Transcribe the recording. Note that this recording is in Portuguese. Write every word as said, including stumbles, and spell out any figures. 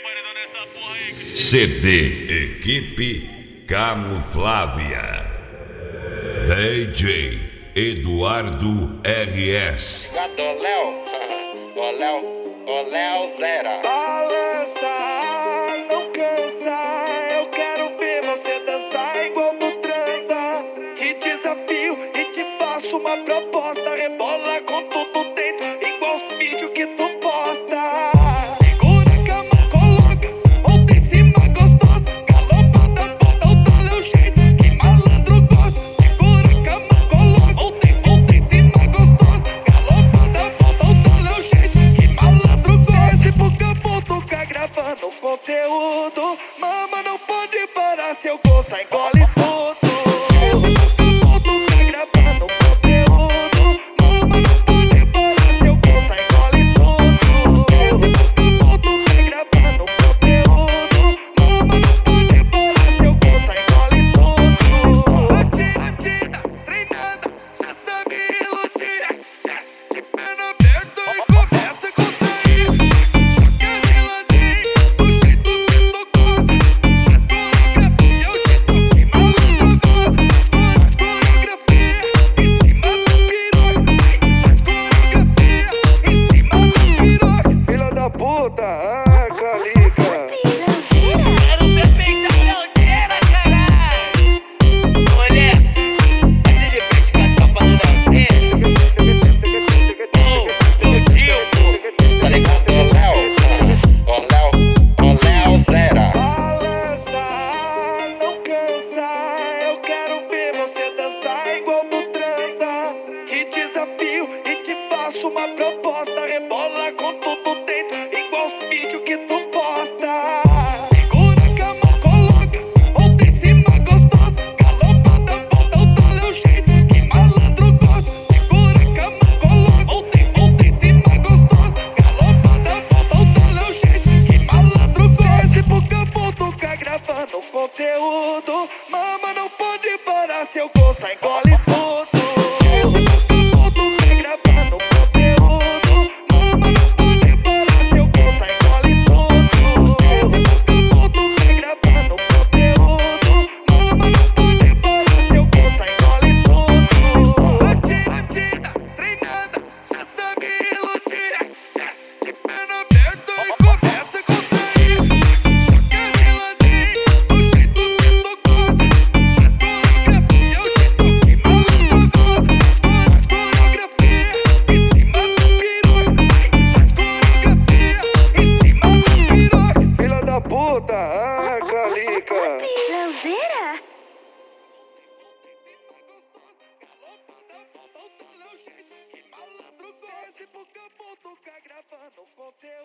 C D Equipe Camuflávia. D J Eduardo R S. Ô Léo, ô Léo, ô Léo Zera. Balança, não cansa. Eu quero ver você dançar igual tu transa. Te desafio e te faço uma proposta. Rebola com tudo dentro, igual os vídeos que tu posta. Segura a cama, coloca, ou em cima gostosa. Galopada, bota o tal é o jeito que malandro gosta. Segura a cama, coloca, ou em cima gostosa. Galopada, bota o tal é o jeito que malandro gosta. Esse pro campo toca gravando conteúdo. Mama, não pode parar, se eu gostar engole tudo. Uma proposta, rebola com tudo dentro, igual os vídeos que tu posta. Segura a cama, coloca, ou em cima gostosa. Galopada, bota o tal é o jeito que malandro gosta. Segura a cama, coloca, ou em cima gostosa. Galopada, bota o tal é o jeito que malandro gosta. Esse pro campo toca gravando conteúdo. Mama, não pode parar, se eu gostar engole tudo. Ah, Calica. Leozeira? Gravando conteúdo.